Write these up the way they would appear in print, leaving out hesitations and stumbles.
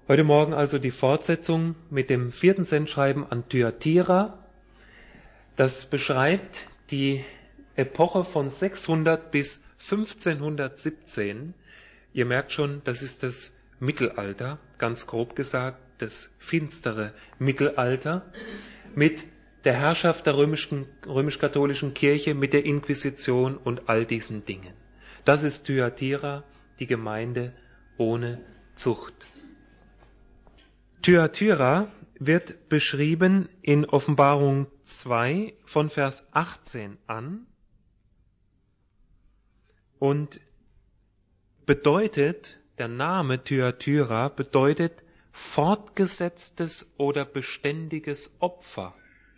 Heute Morgen also die Fortsetzung mit dem 4. Sendschreiben an Thyatira. Das beschreibt die Epoche von 600 bis 1517. Ihr merkt schon, das ist das Mittelalter, ganz grob gesagt, das finstere Mittelalter, mit der Herrschaft der römisch-katholischen Kirche, mit der Inquisition und all diesen Dingen. Das ist Thyatira, die Gemeinde ohne Zucht. Thyatira wird beschrieben in Offenbarung 2 von Vers 18 an und bedeutet, der Name Thyatira bedeutet fortgesetztes oder beständiges Opfer.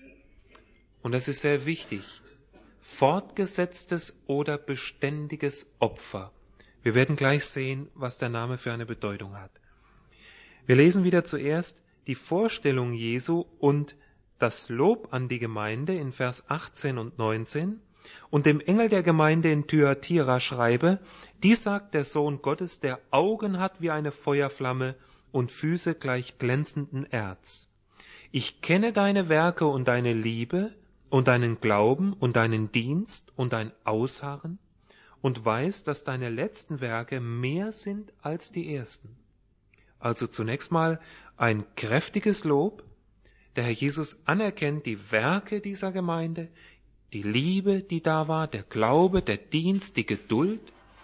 Und das ist sehr wichtig. Fortgesetztes oder beständiges Opfer. Wir werden gleich sehen, was der Name für eine Bedeutung hat. Wir lesen wieder zuerst die Vorstellung Jesu und das Lob an die Gemeinde in Vers 18 und 19. Und dem Engel der Gemeinde in Thyatira schreibe, dies sagt der Sohn Gottes, der Augen hat wie eine Feuerflamme und Füße gleich glänzenden Erz. Ich kenne deine Werke und deine Liebe und deinen Glauben und deinen Dienst und dein Ausharren und weiß, dass deine letzten Werke mehr sind als die ersten. Also zunächst mal ein kräftiges Lob. Der Herr Jesus anerkennt die Werke dieser Gemeinde, die Liebe, die da war, der Glaube, der Dienst, die Geduld.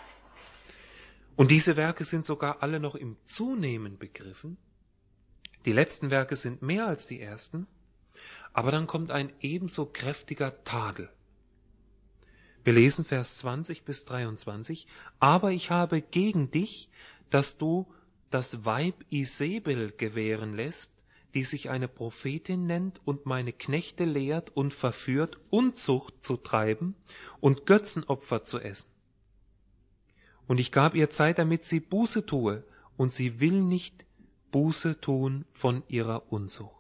Und diese Werke sind sogar alle noch im Zunehmen begriffen. Die letzten Werke sind mehr als die ersten. Aber dann kommt ein ebenso kräftiger Tadel. Wir lesen Vers 20 bis 23. Aber ich habe gegen dich, dass du das Weib Isebel gewähren lässt, die sich eine Prophetin nennt und meine Knechte lehrt und verführt, Unzucht zu treiben und Götzenopfer zu essen. Und ich gab ihr Zeit, damit sie Buße tue, und sie will nicht Buße tun von ihrer Unzucht.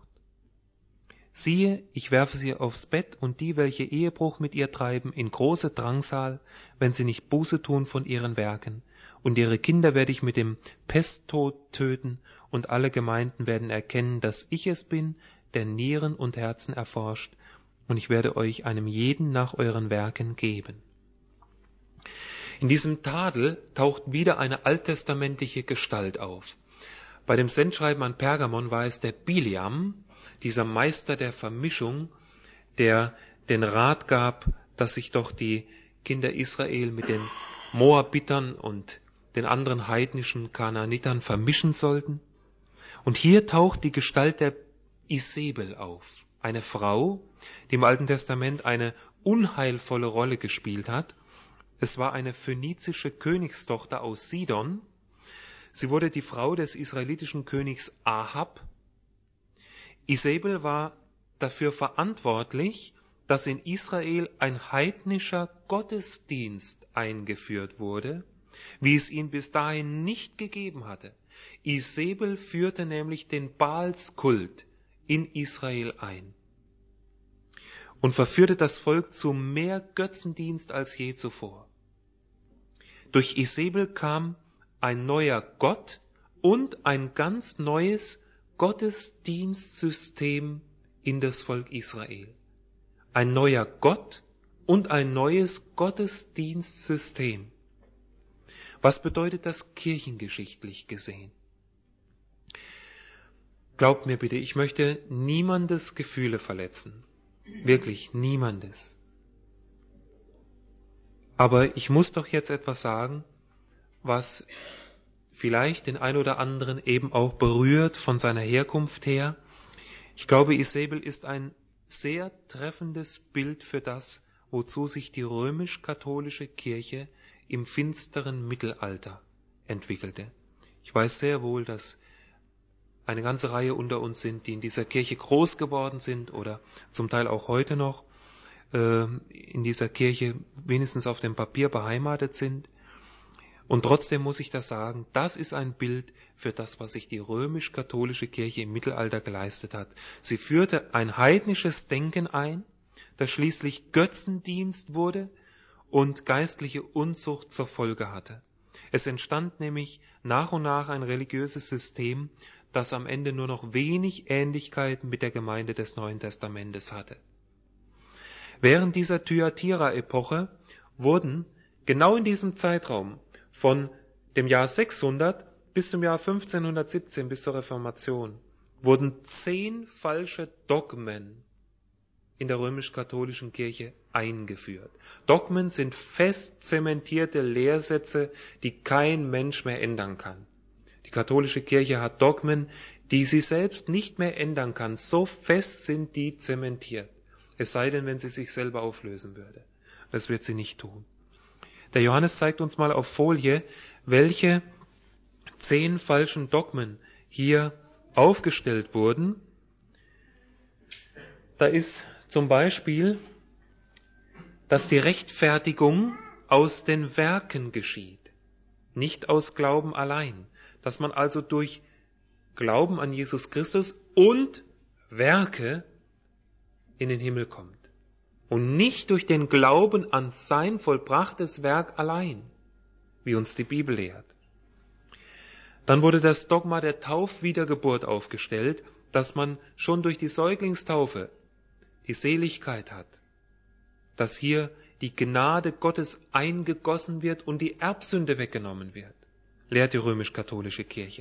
Siehe, ich werfe sie aufs Bett und die, welche Ehebruch mit ihr treiben, in große Drangsal, wenn sie nicht Buße tun von ihren Werken. Und ihre Kinder werde ich mit dem Pesttod töten, und alle Gemeinden werden erkennen, dass ich es bin, der Nieren und Herzen erforscht, und ich werde euch einem jeden nach euren Werken geben. In diesem Tadel taucht wieder eine alttestamentliche Gestalt auf. Bei dem Sendschreiben an Pergamon war es der Biliam, dieser Meister der Vermischung, der den Rat gab, dass sich doch die Kinder Israel mit den Moabitern und den anderen heidnischen Kanaanitern vermischen sollten. Und hier taucht die Gestalt der Isebel auf, eine Frau, die im Alten Testament eine unheilvolle Rolle gespielt hat. Es war eine phönizische Königstochter aus Sidon. Sie wurde die Frau des israelitischen Königs Ahab. Isebel war dafür verantwortlich, dass in Israel ein heidnischer Gottesdienst eingeführt wurde, wie es ihn bis dahin nicht gegeben hatte. Isebel führte nämlich den Baalskult in Israel ein und verführte das Volk zu mehr Götzendienst als je zuvor. Durch Isebel kam ein neuer Gott und ein ganz neues Gottesdienstsystem in das Volk Israel. Ein neuer Gott und ein neues Gottesdienstsystem. Was bedeutet das kirchengeschichtlich gesehen? Glaubt mir bitte, ich möchte niemandes Gefühle verletzen. Wirklich niemandes. Aber ich muss doch jetzt etwas sagen, was vielleicht den ein oder anderen eben auch berührt von seiner Herkunft her. Ich glaube, Isebel ist ein sehr treffendes Bild für das, wozu sich die römisch-katholische Kirche im finsteren Mittelalter entwickelte. Ich weiß sehr wohl, dass eine ganze Reihe unter uns sind, die in dieser Kirche groß geworden sind oder zum Teil auch heute noch in dieser Kirche wenigstens auf dem Papier beheimatet sind. Und trotzdem muss ich das sagen, das ist ein Bild für das, was sich die römisch-katholische Kirche im Mittelalter geleistet hat. Sie führte ein heidnisches Denken ein, das schließlich Götzendienst wurde und geistliche Unzucht zur Folge hatte. Es entstand nämlich nach und nach ein religiöses System, das am Ende nur noch wenig Ähnlichkeit mit der Gemeinde des Neuen Testamentes hatte. Während dieser Thyatira-Epoche wurden genau in diesem Zeitraum von dem Jahr 600 bis zum Jahr 1517, bis zur Reformation, wurden 10 falsche Dogmen in der römisch-katholischen Kirche eingeführt. Dogmen sind fest zementierte Lehrsätze, die kein Mensch mehr ändern kann. Die katholische Kirche hat Dogmen, die sie selbst nicht mehr ändern kann. So fest sind die zementiert. Es sei denn, wenn sie sich selber auflösen würde. Das wird sie nicht tun. Der Johannes zeigt uns mal auf Folie, welche 10 falschen Dogmen hier aufgestellt wurden. Da ist zum Beispiel, dass die Rechtfertigung aus den Werken geschieht, nicht aus Glauben allein. Dass man also durch Glauben an Jesus Christus und Werke in den Himmel kommt. Und nicht durch den Glauben an sein vollbrachtes Werk allein, wie uns die Bibel lehrt. Dann wurde das Dogma der Taufwiedergeburt aufgestellt, dass man schon durch die Säuglingstaufe die Seligkeit hat, dass hier die Gnade Gottes eingegossen wird und die Erbsünde weggenommen wird, lehrt die römisch-katholische Kirche.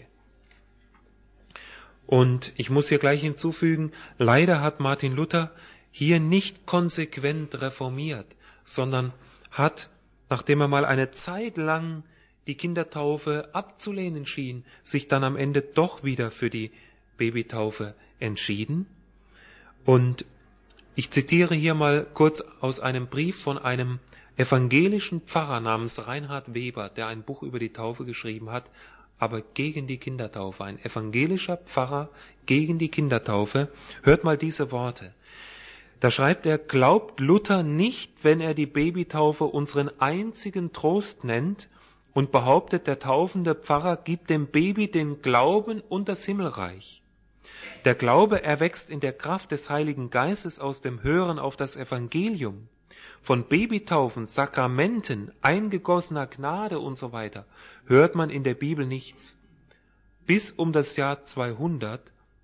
Und ich muss hier gleich hinzufügen, leider hat Martin Luther hier nicht konsequent reformiert, sondern hat, nachdem er mal eine Zeit lang die Kindertaufe abzulehnen schien, sich dann am Ende doch wieder für die Babytaufe entschieden. Und ich zitiere hier mal kurz aus einem Brief von einem evangelischen Pfarrer namens Reinhard Weber, der ein Buch über die Taufe geschrieben hat, aber gegen die Kindertaufe. Ein evangelischer Pfarrer gegen die Kindertaufe. Hört mal diese Worte. Da schreibt er, glaubt Luther nicht, wenn er die Babytaufe unseren einzigen Trost nennt und behauptet, der taufende Pfarrer gibt dem Baby den Glauben und das Himmelreich. Der Glaube erwächst in der Kraft des Heiligen Geistes aus dem Hören auf das Evangelium. Von Babytaufen, Sakramenten, eingegossener Gnade und so weiter hört man in der Bibel nichts. Bis um das Jahr 200,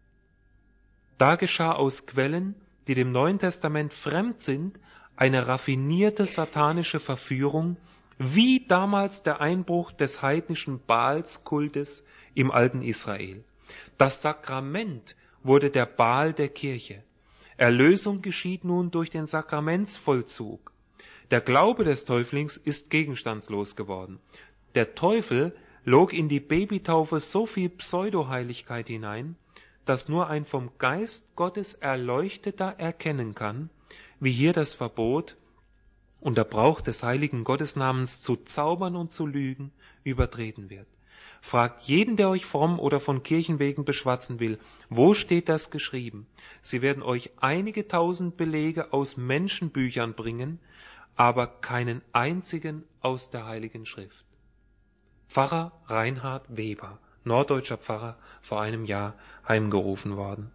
da geschah aus Quellen, die dem Neuen Testament fremd sind, eine raffinierte satanische Verführung, wie damals der Einbruch des heidnischen Baalskultes im alten Israel. Das Sakrament wurde der Baal der Kirche. Erlösung geschieht nun durch den Sakramentsvollzug. Der Glaube des Täuflings ist gegenstandslos geworden. Der Teufel log in die Babytaufe so viel Pseudoheiligkeit hinein, dass nur ein vom Geist Gottes Erleuchteter erkennen kann, wie hier das Verbot und der Brauch des heiligen Gottesnamens zu zaubern und zu lügen übertreten wird. Fragt jeden, der euch fromm oder von Kirchen wegen beschwatzen will, wo steht das geschrieben? Sie werden euch einige tausend Belege aus Menschenbüchern bringen, aber keinen einzigen aus der Heiligen Schrift. Pfarrer Reinhard Weber, norddeutscher Pfarrer, vor einem Jahr heimgerufen worden.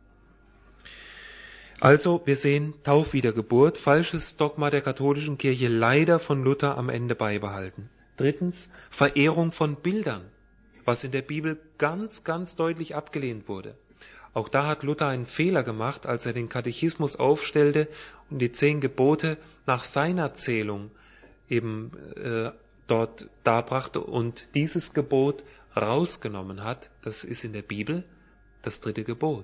Also, wir sehen Taufwiedergeburt, falsches Dogma der katholischen Kirche, leider von Luther am Ende beibehalten. Drittens, Verehrung von Bildern, was in der Bibel ganz, ganz deutlich abgelehnt wurde. Auch da hat Luther einen Fehler gemacht, als er den Katechismus aufstellte und die 10 Gebote nach seiner Zählung eben dort darbrachte und dieses Gebot rausgenommen hat. Das ist in der Bibel das 3. Gebot.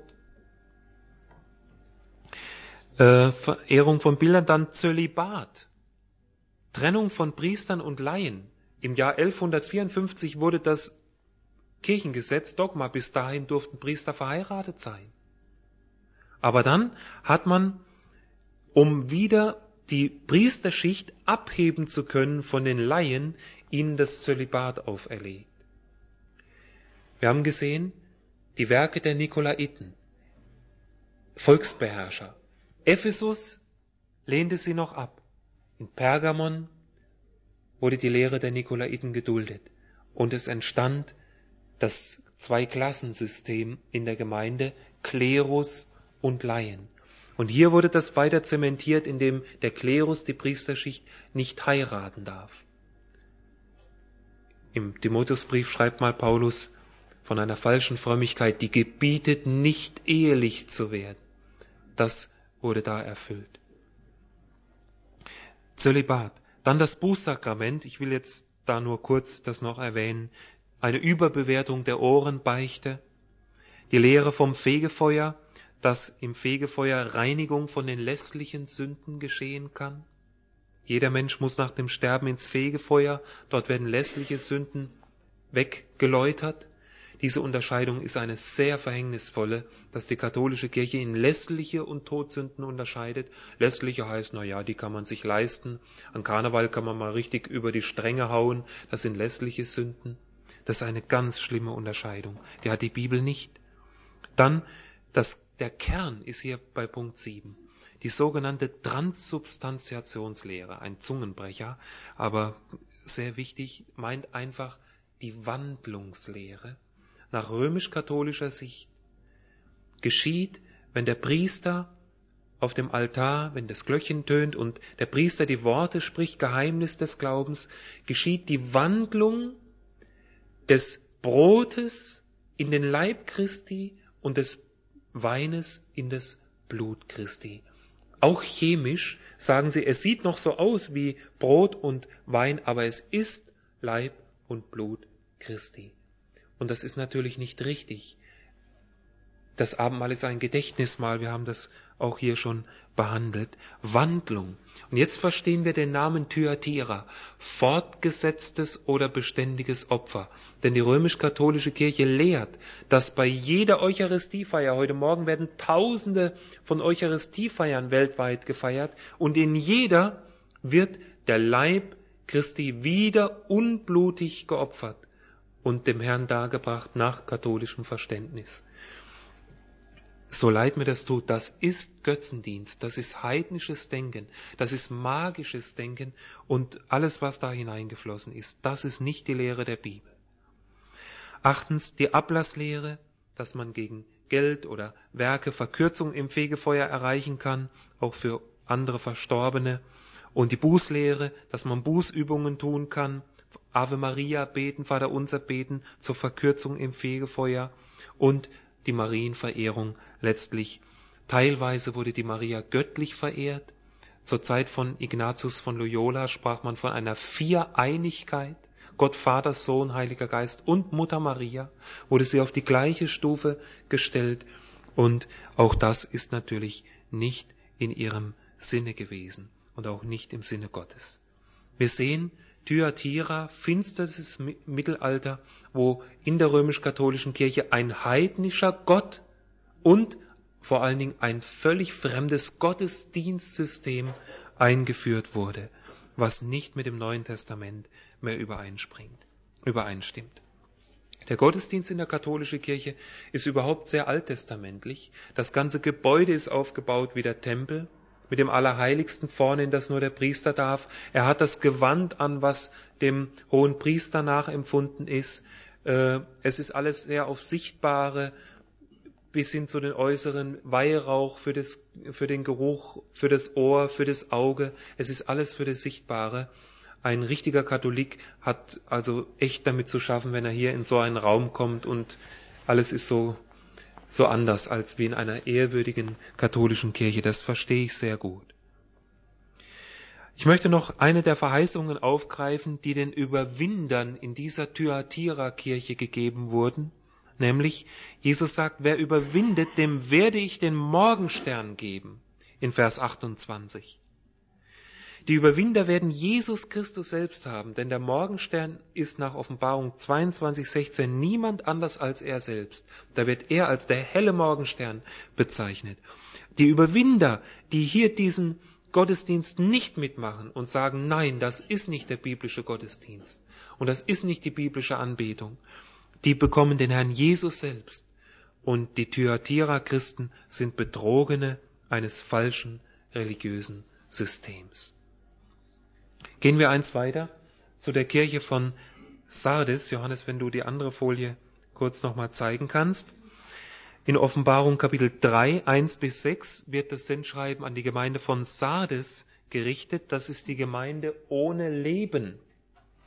Verehrung von Bildern, dann Zölibat, Trennung von Priestern und Laien. Im Jahr 1154 wurde das Kirchengesetz Dogma, bis dahin durften Priester verheiratet sein. Aber dann hat man, um wieder die Priesterschicht abheben zu können von den Laien, ihnen das Zölibat auferlegt. Wir haben gesehen, die Werke der Nikolaiten, Volksbeherrscher. Ephesus lehnte sie noch ab. In Pergamon wurde die Lehre der Nikolaiten geduldet und es entstand das Zweiklassensystem in der Gemeinde, Klerus und Laien. Und hier wurde das weiter zementiert, indem der Klerus, die Priesterschicht, nicht heiraten darf. Im Timotheusbrief schreibt mal Paulus von einer falschen Frömmigkeit, die gebietet, nicht ehelich zu werden. Das wurde da erfüllt. Zölibat. Dann das Bußsakrament. Ich will jetzt da nur kurz das noch erwähnen. Eine Überbewertung der Ohrenbeichte. Die Lehre vom Fegefeuer, dass im Fegefeuer Reinigung von den lässlichen Sünden geschehen kann. Jeder Mensch muss nach dem Sterben ins Fegefeuer. Dort werden lässliche Sünden weggeläutert. Diese Unterscheidung ist eine sehr verhängnisvolle, dass die katholische Kirche in lässliche und Todsünden unterscheidet. Lässliche heißt, die kann man sich leisten. An Karneval kann man mal richtig über die Stränge hauen. Das sind lässliche Sünden. Das ist eine ganz schlimme Unterscheidung. Die hat die Bibel nicht. Dann, der Kern ist hier bei Punkt 7. Die sogenannte Transsubstantiationslehre, ein Zungenbrecher, aber sehr wichtig, meint einfach die Wandlungslehre. Nach römisch-katholischer Sicht geschieht, wenn der Priester auf dem Altar, wenn das Glöckchen tönt und der Priester die Worte spricht, Geheimnis des Glaubens, geschieht die Wandlung des Brotes in den Leib Christi und des Weines in das Blut Christi. Auch chemisch sagen sie, es sieht noch so aus wie Brot und Wein, aber es ist Leib und Blut Christi. Und das ist natürlich nicht richtig. Das Abendmahl ist ein Gedächtnismahl, wir haben das auch hier schon behandelt. Wandlung. Und jetzt verstehen wir den Namen Thyatira, fortgesetztes oder beständiges Opfer. Denn die römisch-katholische Kirche lehrt, dass bei jeder Eucharistiefeier, heute Morgen werden Tausende von Eucharistiefeiern weltweit gefeiert, und in jeder wird der Leib Christi wieder unblutig geopfert und dem Herrn dargebracht nach katholischem Verständnis. So leid mir das tut, das ist Götzendienst, das ist heidnisches Denken, das ist magisches Denken und alles, was da hineingeflossen ist, das ist nicht die Lehre der Bibel. 8. Die Ablasslehre, dass man gegen Geld oder Werke Verkürzung im Fegefeuer erreichen kann, auch für andere Verstorbene. Und die Bußlehre, dass man Bußübungen tun kann, Ave Maria beten, Vater Unser beten zur Verkürzung im Fegefeuer und die Marienverehrung letztlich. Teilweise wurde die Maria göttlich verehrt. Zur Zeit von Ignatius von Loyola sprach man von einer Viereinigkeit. Gott, Vater, Sohn, Heiliger Geist und Mutter Maria wurde sie auf die gleiche Stufe gestellt. Und auch das ist natürlich nicht in ihrem Sinne gewesen und auch nicht im Sinne Gottes. Wir sehen Thyatira, finsteres Mittelalter, wo in der römisch-katholischen Kirche ein heidnischer Gott und vor allen Dingen ein völlig fremdes Gottesdienstsystem eingeführt wurde, was nicht mit dem Neuen Testament mehr übereinstimmt. Der Gottesdienst in der katholischen Kirche ist überhaupt sehr alttestamentlich. Das ganze Gebäude ist aufgebaut wie der Tempel, mit dem Allerheiligsten vorne, in das nur der Priester darf. Er hat das Gewand an, was dem hohen Priester nachempfunden ist. Es ist alles sehr auf Sichtbare, bis hin zu den äußeren Weihrauch für den Geruch, für das Ohr, für das Auge. Es ist alles für das Sichtbare. Ein richtiger Katholik hat also echt damit zu schaffen, wenn er hier in so einen Raum kommt und alles ist so anders als wie in einer ehrwürdigen katholischen Kirche. Das verstehe ich sehr gut. Ich möchte noch eine der Verheißungen aufgreifen, die den Überwindern in dieser Thyatira-Kirche gegeben wurden. Nämlich, Jesus sagt, wer überwindet, dem werde ich den Morgenstern geben. In Vers 28. Die Überwinder werden Jesus Christus selbst haben, denn der Morgenstern ist nach Offenbarung 22,16 niemand anders als er selbst. Da wird er als der helle Morgenstern bezeichnet. Die Überwinder, die hier diesen Gottesdienst nicht mitmachen und sagen, nein, das ist nicht der biblische Gottesdienst und das ist nicht die biblische Anbetung, die bekommen den Herrn Jesus selbst. Und die Thyatira-Christen sind Betrogene eines falschen religiösen Systems. Gehen wir eins weiter zu der Kirche von Sardis. Johannes, wenn du die andere Folie kurz nochmal zeigen kannst. In Offenbarung Kapitel 3, 1-6 wird das Sendschreiben an die Gemeinde von Sardis gerichtet. Das ist die Gemeinde ohne Leben.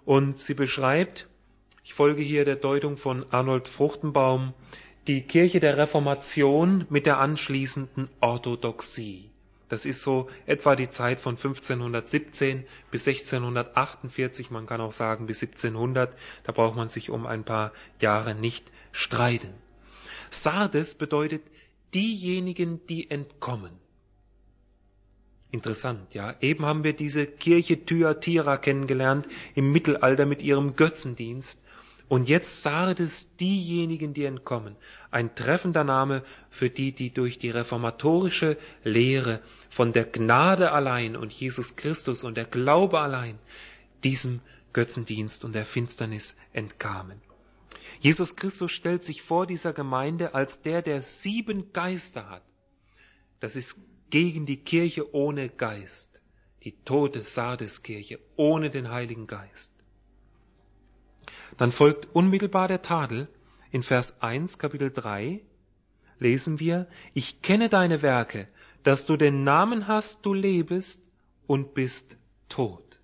Und sie beschreibt, ich folge hier der Deutung von Arnold Fruchtenbaum, die Kirche der Reformation mit der anschließenden Orthodoxie. Das ist so etwa die Zeit von 1517 bis 1648, man kann auch sagen bis 1700, da braucht man sich um ein paar Jahre nicht streiten. Sardes bedeutet diejenigen, die entkommen. Interessant, ja. Eben haben wir diese Kirche Thyatira kennengelernt im Mittelalter mit ihrem Götzendienst. Und jetzt Sardes, diejenigen, die entkommen. Ein treffender Name für die, die durch die reformatorische Lehre von der Gnade allein und Jesus Christus und der Glaube allein diesem Götzendienst und der Finsternis entkamen. Jesus Christus stellt sich vor dieser Gemeinde als der 7 Geister hat. Das ist gegen die Kirche ohne Geist, die tote Sardeskirche ohne den Heiligen Geist. Dann folgt unmittelbar der Tadel. In Vers 1, Kapitel 3 lesen wir, ich kenne deine Werke, dass du den Namen hast, du lebest und bist tot.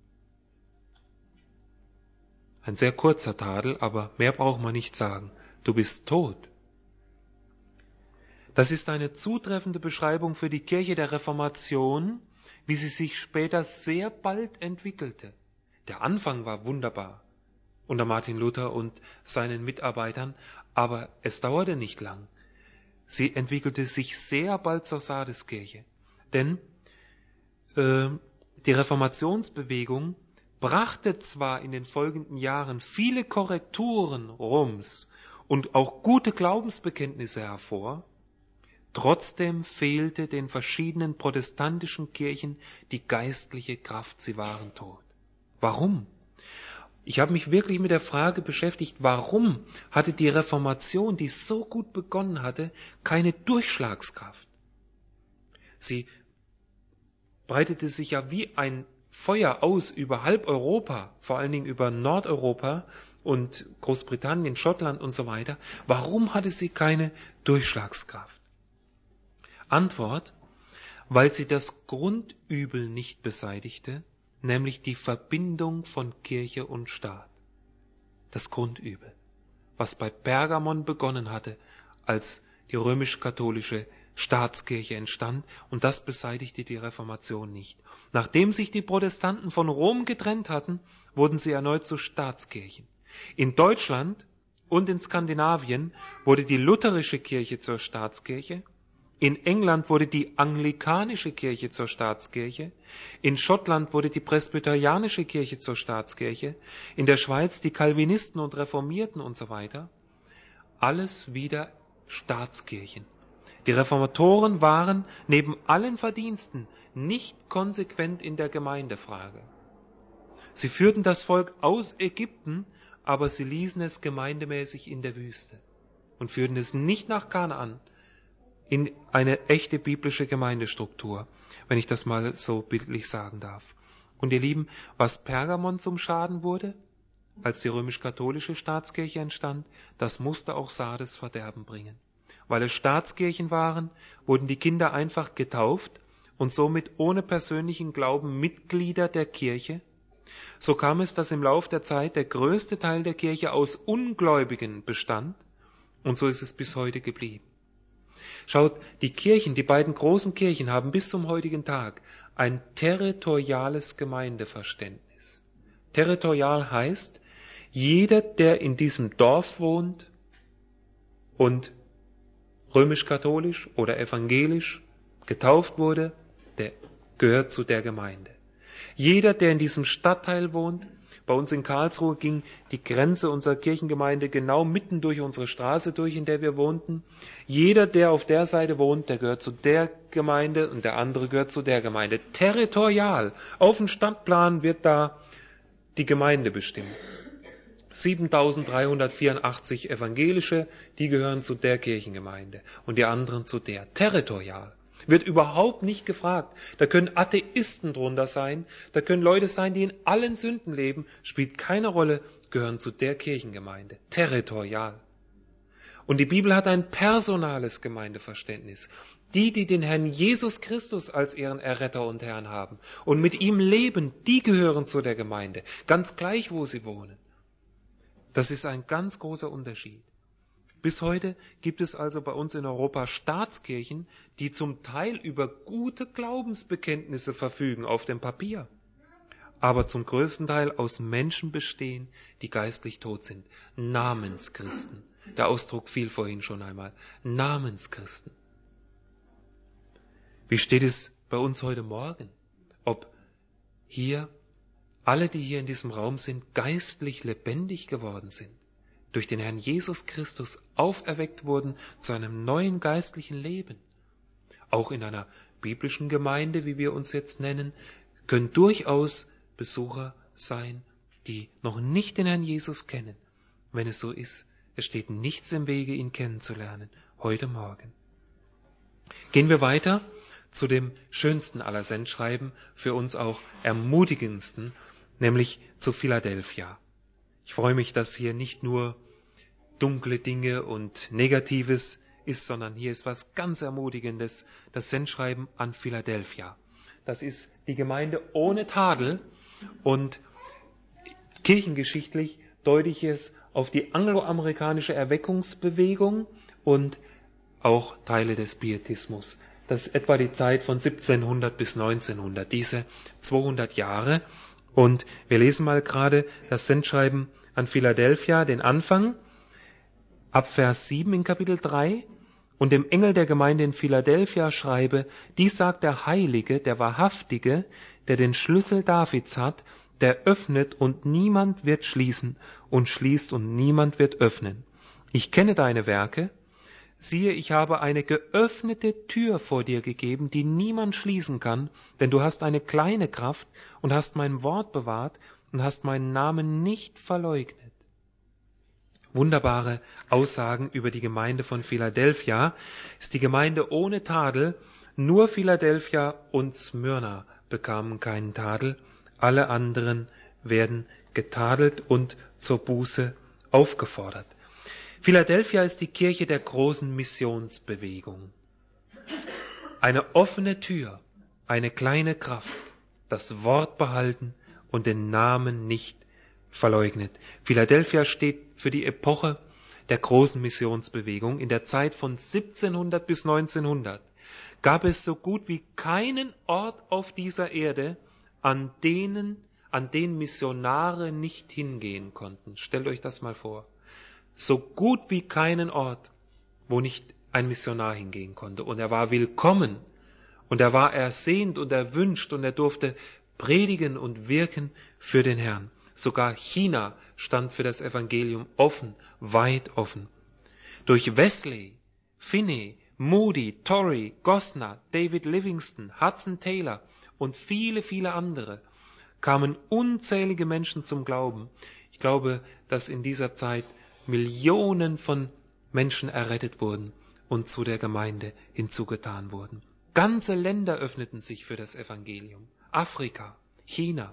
Ein sehr kurzer Tadel, aber mehr braucht man nicht sagen. Du bist tot. Das ist eine zutreffende Beschreibung für die Kirche der Reformation, wie sie sich später sehr bald entwickelte. Der Anfang war wunderbar unter Martin Luther und seinen Mitarbeitern, aber es dauerte nicht lang. Sie entwickelte sich sehr bald zur Sardeskirche, denn die Reformationsbewegung brachte zwar in den folgenden Jahren viele Korrekturen Roms und auch gute Glaubensbekenntnisse hervor, trotzdem fehlte den verschiedenen protestantischen Kirchen die geistliche Kraft, sie waren tot. Warum? Ich habe mich wirklich mit der Frage beschäftigt, warum hatte die Reformation, die so gut begonnen hatte, keine Durchschlagskraft? Sie breitete sich ja wie ein Feuer aus über halb Europa, vor allen Dingen über Nordeuropa und Großbritannien, Schottland und so weiter. Warum hatte sie keine Durchschlagskraft? Antwort, weil sie das Grundübel nicht beseitigte, nämlich die Verbindung von Kirche und Staat. Das Grundübel, was bei Pergamon begonnen hatte, als die römisch-katholische Staatskirche entstand, und das beseitigte die Reformation nicht. Nachdem sich die Protestanten von Rom getrennt hatten, wurden sie erneut zu Staatskirchen. In Deutschland und in Skandinavien wurde die lutherische Kirche zur Staatskirche, in England wurde die anglikanische Kirche zur Staatskirche, in Schottland wurde die presbyterianische Kirche zur Staatskirche, in der Schweiz die Calvinisten und Reformierten und so weiter. Alles wieder Staatskirchen. Die Reformatoren waren neben allen Verdiensten nicht konsequent in der Gemeindefrage. Sie führten das Volk aus Ägypten, aber sie ließen es gemeindemäßig in der Wüste und führten es nicht nach Kanaan, in eine echte biblische Gemeindestruktur, wenn ich das mal so bildlich sagen darf. Und ihr Lieben, was Pergamon zum Schaden wurde, als die römisch-katholische Staatskirche entstand, das musste auch Sardes Verderben bringen. Weil es Staatskirchen waren, wurden die Kinder einfach getauft und somit ohne persönlichen Glauben Mitglieder der Kirche. So kam es, dass im Lauf der Zeit der größte Teil der Kirche aus Ungläubigen bestand, und so ist es bis heute geblieben. Schaut, die Kirchen, die beiden großen Kirchen haben bis zum heutigen Tag ein territoriales Gemeindeverständnis. Territorial heißt, jeder, der in diesem Dorf wohnt und römisch-katholisch oder evangelisch getauft wurde, der gehört zu der Gemeinde. Jeder, der in diesem Stadtteil wohnt, bei uns in Karlsruhe ging die Grenze unserer Kirchengemeinde genau mitten durch unsere Straße durch, in der wir wohnten. Jeder, der auf der Seite wohnt, der gehört zu der Gemeinde und der andere gehört zu der Gemeinde. Territorial. Auf dem Stadtplan wird da die Gemeinde bestimmt. 7.384 Evangelische, die gehören zu der Kirchengemeinde und die anderen zu der. Territorial. Wird überhaupt nicht gefragt. Da können Atheisten drunter sein, da können Leute sein, die in allen Sünden leben, spielt keine Rolle, gehören zu der Kirchengemeinde. Territorial. Und die Bibel hat ein personales Gemeindeverständnis. Die den Herrn Jesus Christus als ihren Erretter und Herrn haben und mit ihm leben, die gehören zu der Gemeinde, ganz gleich, wo sie wohnen. Das ist ein ganz großer Unterschied. Bis heute gibt es also bei uns in Europa Staatskirchen, die zum Teil über gute Glaubensbekenntnisse verfügen auf dem Papier, aber zum größten Teil aus Menschen bestehen, die geistlich tot sind. Namenschristen. Der Ausdruck fiel vorhin schon einmal. Namenschristen. Wie steht es bei uns heute Morgen? Ob hier alle, die hier in diesem Raum sind, geistlich lebendig geworden sind, durch den Herrn Jesus Christus auferweckt wurden zu einem neuen geistlichen Leben. Auch in einer biblischen Gemeinde, wie wir uns jetzt nennen, können durchaus Besucher sein, die noch nicht den Herrn Jesus kennen. Wenn es so ist, es steht nichts im Wege, ihn kennenzulernen, heute Morgen. Gehen wir weiter zu dem schönsten aller Sendschreiben, für uns auch ermutigendsten, nämlich zu Philadelphia. Ich freue mich, dass hier nicht nur dunkle Dinge und Negatives ist, sondern hier ist was ganz Ermutigendes, das Sendschreiben an Philadelphia. Das ist die Gemeinde ohne Tadel und kirchengeschichtlich deute ich es auf die angloamerikanische Erweckungsbewegung und auch Teile des Pietismus. Das ist etwa die Zeit von 1700 bis 1900, diese 200 Jahre. Und wir lesen mal gerade das Sendschreiben an Philadelphia, den Anfang, ab Vers 7 in Kapitel 3. Und dem Engel der Gemeinde in Philadelphia schreibe, dies sagt der Heilige, der Wahrhaftige, der den Schlüssel Davids hat, der öffnet und niemand wird schließen und schließt und niemand wird öffnen. Ich kenne deine Werke. Siehe, ich habe eine geöffnete Tür vor dir gegeben, die niemand schließen kann, denn du hast eine kleine Kraft und hast mein Wort bewahrt und hast meinen Namen nicht verleugnet. Wunderbare Aussagen über die Gemeinde von Philadelphia. Ist die Gemeinde ohne Tadel, nur Philadelphia und Smyrna bekamen keinen Tadel, alle anderen werden getadelt und zur Buße aufgefordert. Philadelphia ist die Kirche der großen Missionsbewegung. Eine offene Tür, eine kleine Kraft, das Wort behalten und den Namen nicht verleugnet. Philadelphia steht für die Epoche der großen Missionsbewegung. In der Zeit von 1700 bis 1900 gab es so gut wie keinen Ort auf dieser Erde, an den Missionare nicht hingehen konnten. Stellt euch das mal vor. So gut wie keinen Ort, wo nicht ein Missionar hingehen konnte. Und er war willkommen und er war ersehnt und erwünscht und er durfte predigen und wirken für den Herrn. Sogar China stand für das Evangelium offen, weit offen. Durch Wesley, Finney, Moody, Torrey, Gosner, David Livingston, Hudson Taylor und viele, viele andere kamen unzählige Menschen zum Glauben. Ich glaube, dass in dieser Zeit Millionen von Menschen errettet wurden und zu der Gemeinde hinzugetan wurden. Ganze Länder öffneten sich für das Evangelium. Afrika, China.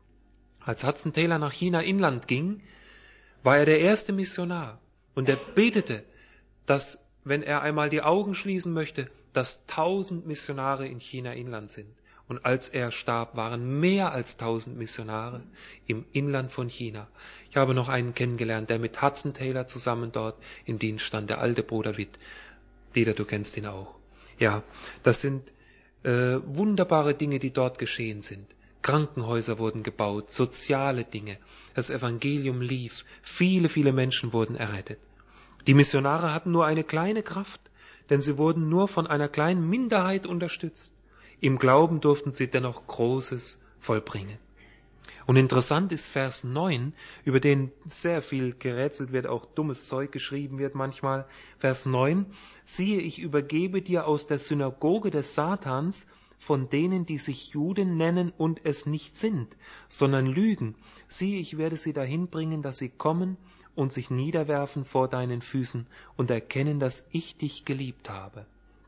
Als Hudson Taylor nach China Inland ging, war er der erste Missionar und er betete, dass, wenn er einmal die Augen schließen möchte, dass 1000 Missionare in China Inland sind. Und als er starb, waren mehr als 1000 Missionare im Inland von China. Ich habe noch einen kennengelernt, der mit Hudson Taylor zusammen dort im Dienst stand, der alte Bruder Witt. Dieter, du kennst ihn auch. Ja, das sind wunderbare Dinge, die dort geschehen sind. Krankenhäuser wurden gebaut, soziale Dinge. Das Evangelium lief. Viele, viele Menschen wurden errettet. Die Missionare hatten nur eine kleine Kraft, denn sie wurden nur von einer kleinen Minderheit unterstützt. Im Glauben durften sie dennoch Großes vollbringen. Und interessant ist Vers 9, über den sehr viel gerätselt wird, auch dummes Zeug geschrieben wird manchmal. Vers 9, siehe, ich übergebe dir aus der Synagoge des Satans, von denen, die sich Juden nennen und es nicht sind, sondern lügen. Siehe, ich werde sie dahin bringen, dass sie kommen und sich niederwerfen vor deinen Füßen und erkennen, dass ich dich geliebt habe.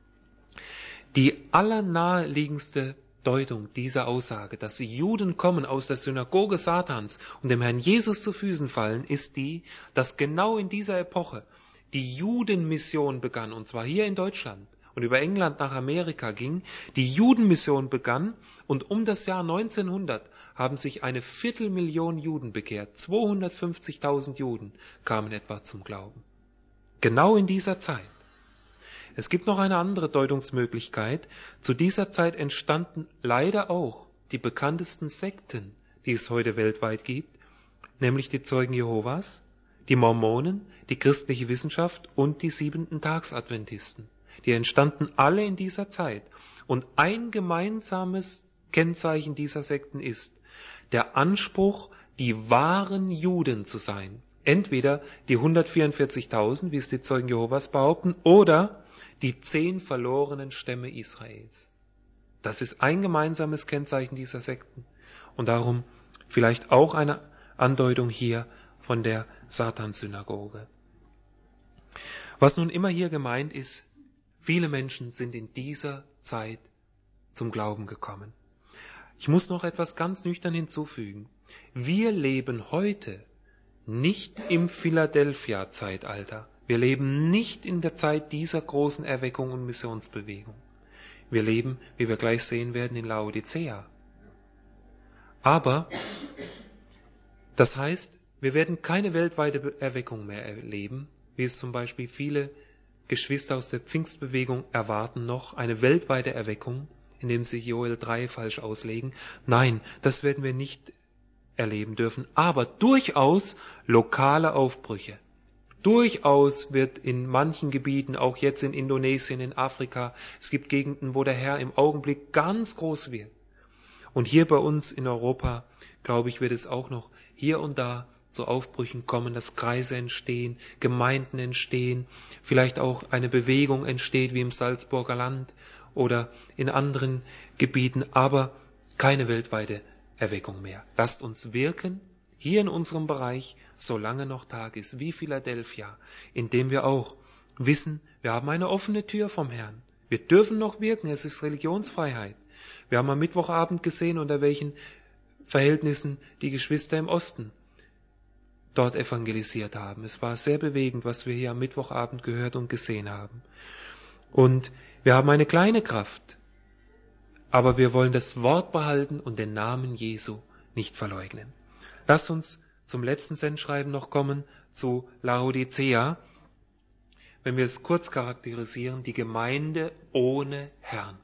Die allernaheliegendste Deutung dieser Aussage, dass die Juden kommen aus der Synagoge Satans und dem Herrn Jesus zu Füßen fallen, ist die, dass genau in dieser Epoche die Judenmission begann, und zwar hier in Deutschland und über England nach Amerika ging, die Judenmission begann und um das Jahr 1900 haben sich 250.000 Juden bekehrt. 250.000 Juden kamen etwa zum Glauben. Genau in dieser Zeit. Es gibt noch eine andere Deutungsmöglichkeit. Zu dieser Zeit entstanden leider auch die bekanntesten Sekten, die es heute weltweit gibt, nämlich die Zeugen Jehovas, die Mormonen, die christliche Wissenschaft und die Siebenten-Tags-Adventisten. Die entstanden alle in dieser Zeit. Und ein gemeinsames Kennzeichen dieser Sekten ist der Anspruch, die wahren Juden zu sein. Entweder die 144.000, wie es die Zeugen Jehovas behaupten, oder die 10 verlorenen Stämme Israels. Das ist ein gemeinsames Kennzeichen dieser Sekten. Und darum vielleicht auch eine Andeutung hier von der Satanssynagoge. Was nun immer hier gemeint ist, viele Menschen sind in dieser Zeit zum Glauben gekommen. Ich muss noch etwas ganz nüchtern hinzufügen. Wir leben heute nicht im Philadelphia-Zeitalter. Wir leben nicht in der Zeit dieser großen Erweckung und Missionsbewegung. Wir leben, wie wir gleich sehen werden, in Laodicea. Aber das heißt, wir werden keine weltweite Erweckung mehr erleben, wie es zum Beispiel viele Geschwister aus der Pfingstbewegung erwarten noch, eine weltweite Erweckung, indem sie Joel 3 falsch auslegen. Nein, das werden wir nicht erleben dürfen, aber durchaus lokale Aufbrüche. Durchaus wird in manchen Gebieten, auch jetzt in Indonesien, in Afrika, es gibt Gegenden, wo der Herr im Augenblick ganz groß wird. Und hier bei uns in Europa, glaube ich, wird es auch noch hier und da zu Aufbrüchen kommen, dass Kreise entstehen, Gemeinden entstehen, vielleicht auch eine Bewegung entsteht wie im Salzburger Land oder in anderen Gebieten, aber keine weltweite Erweckung mehr. Lasst uns wirken, hier in unserem Bereich, solange noch Tag ist, wie Philadelphia, indem wir auch wissen, wir haben eine offene Tür vom Herrn. Wir dürfen noch wirken, es ist Religionsfreiheit. Wir haben am Mittwochabend gesehen, unter welchen Verhältnissen die Geschwister im Osten dort evangelisiert haben. Es war sehr bewegend, was wir hier am Mittwochabend gehört und gesehen haben. Und wir haben eine kleine Kraft, aber wir wollen das Wort behalten und den Namen Jesu nicht verleugnen. Lasst uns zum letzten Sendschreiben noch kommen, zu Laodicea. Wenn wir es kurz charakterisieren, die Gemeinde ohne Herrn.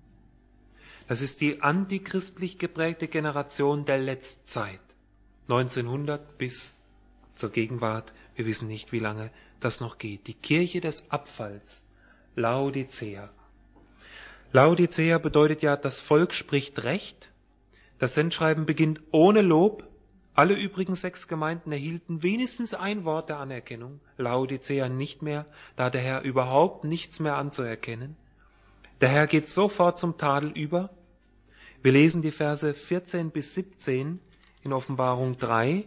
Das ist die antichristlich geprägte Generation der Letztzeit. 1900 bis zur Gegenwart. Wir wissen nicht, wie lange das noch geht. Die Kirche des Abfalls. Laodicea. Laodicea bedeutet ja, das Volk spricht Recht. Das Sendschreiben beginnt ohne Lob. Alle übrigen 6 Gemeinden erhielten wenigstens ein Wort der Anerkennung. Laodicea nicht mehr, da hat der Herr überhaupt nichts mehr anzuerkennen. Der Herr geht sofort zum Tadel über. Wir lesen die Verse 14 bis 17 in Offenbarung 3.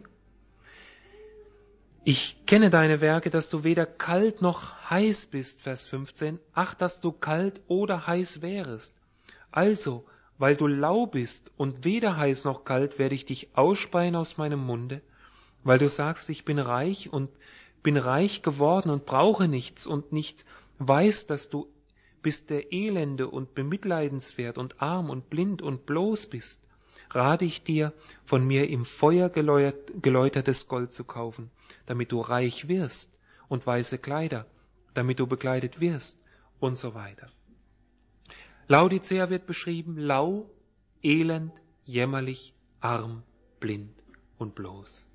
Ich kenne deine Werke, dass du weder kalt noch heiß bist, Vers 15. Ach, dass du kalt oder heiß wärest. Also, weil du lau bist und weder heiß noch kalt, werde ich dich ausspeien aus meinem Munde. Weil du sagst, ich bin reich und bin reich geworden und brauche nichts und nicht weiß, dass du bist der Elende und bemitleidenswert und arm und blind und bloß bist, rate ich dir, von mir im Feuer geläutertes Gold zu kaufen, damit du reich wirst, und weiße Kleider, damit du bekleidet wirst, und so weiter. Laodicea wird beschrieben, lau, elend, jämmerlich, arm, blind und bloß.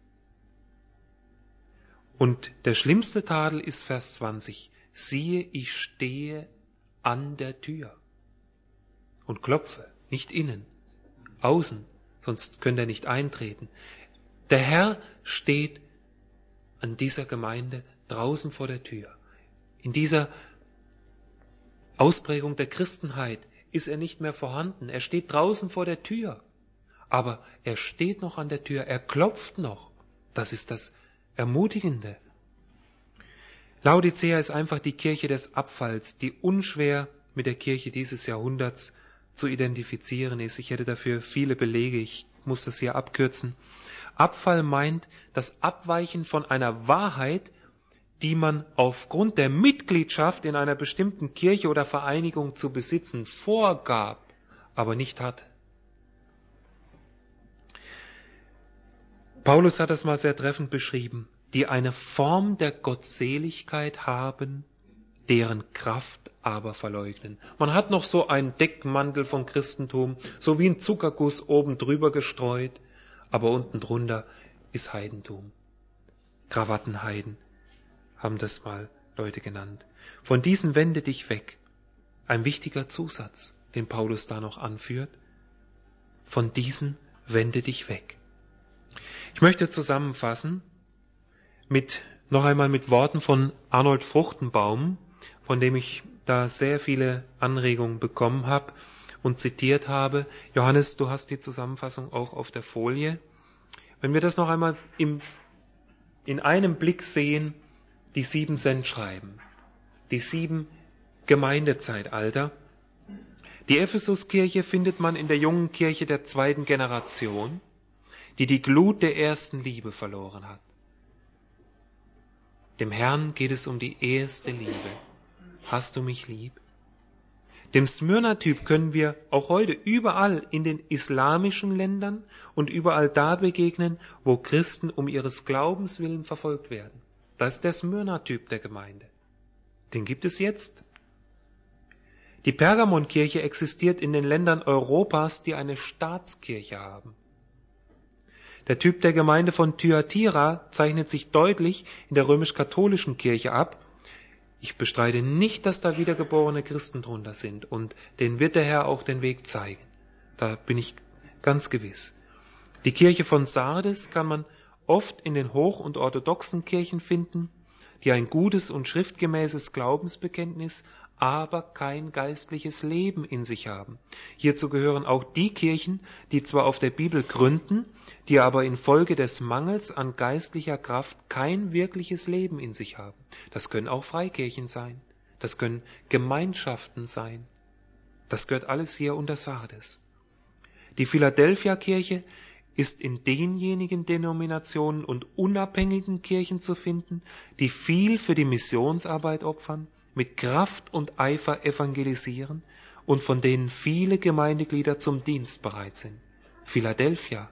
Und der schlimmste Tadel ist Vers 20. Siehe, ich stehe an der Tür und klopfe, nicht innen, außen, sonst könnte er nicht eintreten. Der Herr steht an dieser Gemeinde draußen vor der Tür. In dieser Ausprägung der Christenheit ist er nicht mehr vorhanden. Er steht draußen vor der Tür. Aber er steht noch an der Tür, er klopft noch. Das ist das Ermutigende. Laodicea ist einfach die Kirche des Abfalls, die unschwer mit der Kirche dieses Jahrhunderts zu identifizieren ist. Ich hätte dafür viele Belege, ich muss das hier abkürzen. Abfall meint das Abweichen von einer Wahrheit, die man aufgrund der Mitgliedschaft in einer bestimmten Kirche oder Vereinigung zu besitzen vorgab, aber nicht hat. Paulus hat das mal sehr treffend beschrieben, die eine Form der Gottseligkeit haben, deren Kraft aber verleugnen. Man hat noch so einen Deckmantel von Christentum, so wie ein Zuckerguss oben drüber gestreut, aber unten drunter ist Heidentum. Krawattenheiden haben das mal Leute genannt. Von diesen wende dich weg. Ein wichtiger Zusatz, den Paulus da noch anführt. Von diesen wende dich weg. Ich möchte zusammenfassen noch einmal mit Worten von Arnold Fruchtenbaum, von dem ich da sehr viele Anregungen bekommen habe und zitiert habe. Johannes, du hast die Zusammenfassung auch auf der Folie. Wenn wir das noch einmal in einem Blick sehen, die 7 Sendschreiben, die 7 Gemeindezeitalter. Die Ephesuskirche findet man in der jungen Kirche der 2. Generation, die die Glut der ersten Liebe verloren hat. Dem Herrn geht es um die erste Liebe. Hast du mich lieb? Dem Smyrna-Typ können wir auch heute überall in den islamischen Ländern und überall da begegnen, wo Christen um ihres Glaubens willen verfolgt werden. Das ist der Smyrna-Typ der Gemeinde. Den gibt es jetzt. Die Pergamonkirche existiert in den Ländern Europas, die eine Staatskirche haben. Der Typ der Gemeinde von Thyatira zeichnet sich deutlich in der römisch-katholischen Kirche ab. Ich bestreite nicht, dass da wiedergeborene Christen drunter sind, und denen wird der Herr auch den Weg zeigen. Da bin ich ganz gewiss. Die Kirche von Sardes kann man oft in den hoch- und orthodoxen Kirchen finden, die ein gutes und schriftgemäßes Glaubensbekenntnis, aber kein geistliches Leben in sich haben. Hierzu gehören auch die Kirchen, die zwar auf der Bibel gründen, die aber infolge des Mangels an geistlicher Kraft kein wirkliches Leben in sich haben. Das können auch Freikirchen sein, das können Gemeinschaften sein. Das gehört alles hier unter Sardes. Die Philadelphia-Kirche ist in denjenigen Denominationen und unabhängigen Kirchen zu finden, die viel für die Missionsarbeit opfern, mit Kraft und Eifer evangelisieren und von denen viele Gemeindeglieder zum Dienst bereit sind. Philadelphia.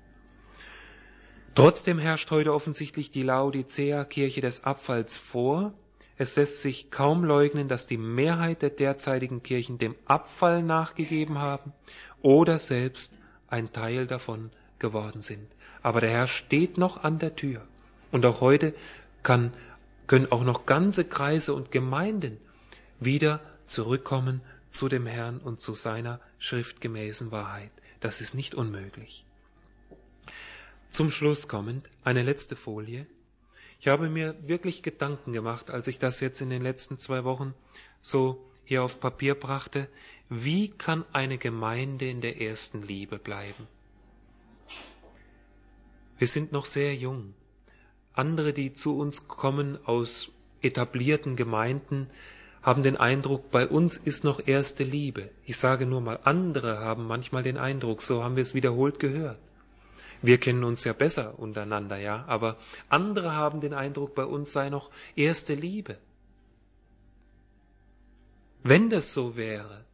Trotzdem herrscht heute offensichtlich die Laodicea-Kirche des Abfalls vor. Es lässt sich kaum leugnen, dass die Mehrheit der derzeitigen Kirchen dem Abfall nachgegeben haben oder selbst ein Teil davon geworden sind. Aber der Herr steht noch an der Tür. Und auch heute können auch noch ganze Kreise und Gemeinden wieder zurückkommen zu dem Herrn und zu seiner schriftgemäßen Wahrheit. Das ist nicht unmöglich. Zum Schluss kommend, eine letzte Folie. Ich habe mir wirklich Gedanken gemacht, als ich das jetzt in den letzten 2 Wochen so hier auf Papier brachte. Wie kann eine Gemeinde in der ersten Liebe bleiben? Wir sind noch sehr jung. Andere, die zu uns kommen aus etablierten Gemeinden, haben den Eindruck, bei uns ist noch erste Liebe. Ich sage nur mal, andere haben manchmal den Eindruck, so haben wir es wiederholt gehört. Wir kennen uns ja besser untereinander, ja, aber andere haben den Eindruck, bei uns sei noch erste Liebe. Wenn das so wäre,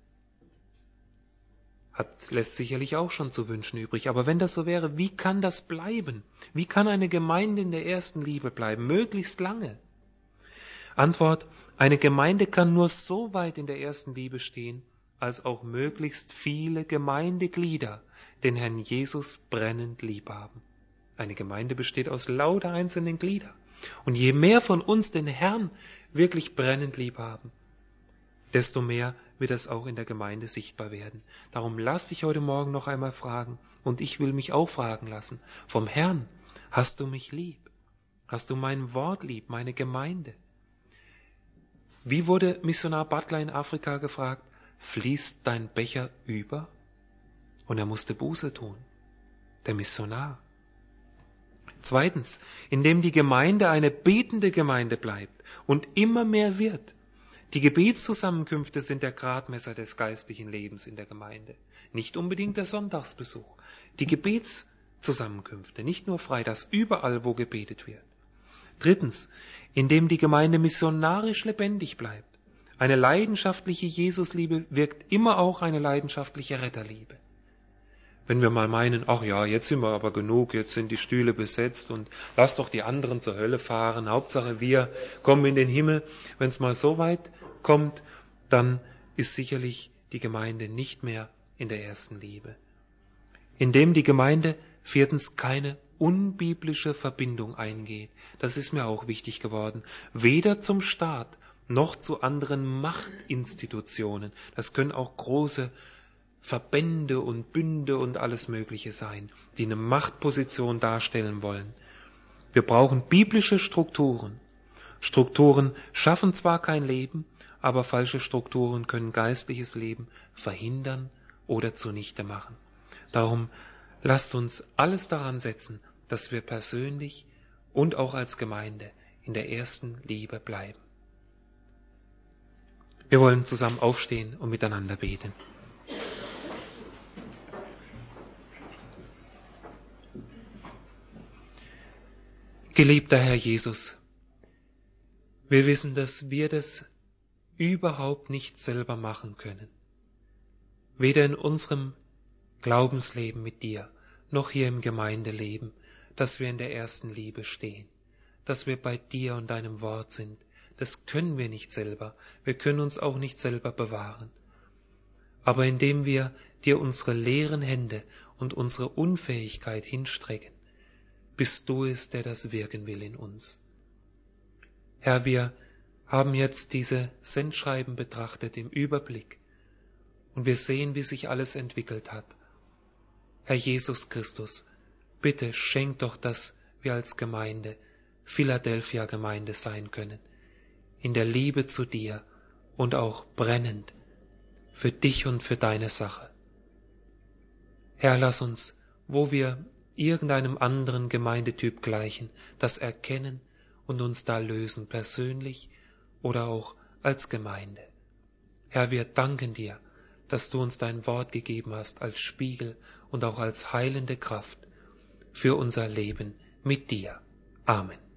lässt sicherlich auch schon zu wünschen übrig. Aber wenn das so wäre, wie kann das bleiben? Wie kann eine Gemeinde in der ersten Liebe bleiben? Möglichst lange. Antwort: Eine Gemeinde kann nur so weit in der ersten Liebe stehen, als auch möglichst viele Gemeindeglieder den Herrn Jesus brennend lieb haben. Eine Gemeinde besteht aus lauter einzelnen Gliedern. Und je mehr von uns den Herrn wirklich brennend lieb haben, desto mehr wird es auch in der Gemeinde sichtbar werden. Darum lass dich heute Morgen noch einmal fragen, und ich will mich auch fragen lassen, vom Herrn: Hast du mich lieb? Hast du mein Wort lieb, meine Gemeinde? Wie wurde Missionar Butler in Afrika gefragt? Fließt dein Becher über? Und er musste Buße tun. Der Missionar. Zweitens, indem die Gemeinde eine betende Gemeinde bleibt und immer mehr wird. Die Gebetszusammenkünfte sind der Gradmesser des geistlichen Lebens in der Gemeinde. Nicht unbedingt der Sonntagsbesuch. Die Gebetszusammenkünfte, nicht nur freitags, überall, wo gebetet wird. Drittens, indem die Gemeinde missionarisch lebendig bleibt. Eine leidenschaftliche Jesusliebe wirkt immer auch eine leidenschaftliche Retterliebe. Wenn wir mal meinen, ach ja, jetzt sind wir aber genug, jetzt sind die Stühle besetzt und lass doch die anderen zur Hölle fahren, Hauptsache wir kommen in den Himmel. Wenn es mal so weit kommt, dann ist sicherlich die Gemeinde nicht mehr in der ersten Liebe. Indem die Gemeinde viertens keine unbiblische Verbindung eingeht. Das ist mir auch wichtig geworden. Weder zum Staat noch zu anderen Machtinstitutionen. Das können auch große Verbände und Bünde und alles Mögliche sein, die eine Machtposition darstellen wollen. Wir brauchen biblische Strukturen. Strukturen schaffen zwar kein Leben, aber falsche Strukturen können geistliches Leben verhindern oder zunichte machen. Darum lasst uns alles daran setzen, dass wir persönlich und auch als Gemeinde in der ersten Liebe bleiben. Wir wollen zusammen aufstehen und miteinander beten. Geliebter Herr Jesus, wir wissen, dass wir das überhaupt nicht selber machen können. Weder in unserem Glaubensleben mit dir, noch hier im Gemeindeleben, dass wir in der ersten Liebe stehen, dass wir bei dir und deinem Wort sind. Das können wir nicht selber, wir können uns auch nicht selber bewahren. Aber indem wir dir unsere leeren Hände und unsere Unfähigkeit hinstrecken, bist du es, der das wirken will in uns. Herr, wir haben jetzt diese Sendschreiben betrachtet im Überblick und wir sehen, wie sich alles entwickelt hat. Herr Jesus Christus, bitte schenk doch, dass wir als Gemeinde Philadelphia-Gemeinde sein können, in der Liebe zu dir und auch brennend für dich und für deine Sache. Herr, lass uns, wo wir irgendeinem anderen Gemeindetyp gleichen, das erkennen und uns da lösen, persönlich oder auch als Gemeinde. Herr, wir danken dir, dass du uns dein Wort gegeben hast als Spiegel und auch als heilende Kraft für unser Leben mit dir. Amen.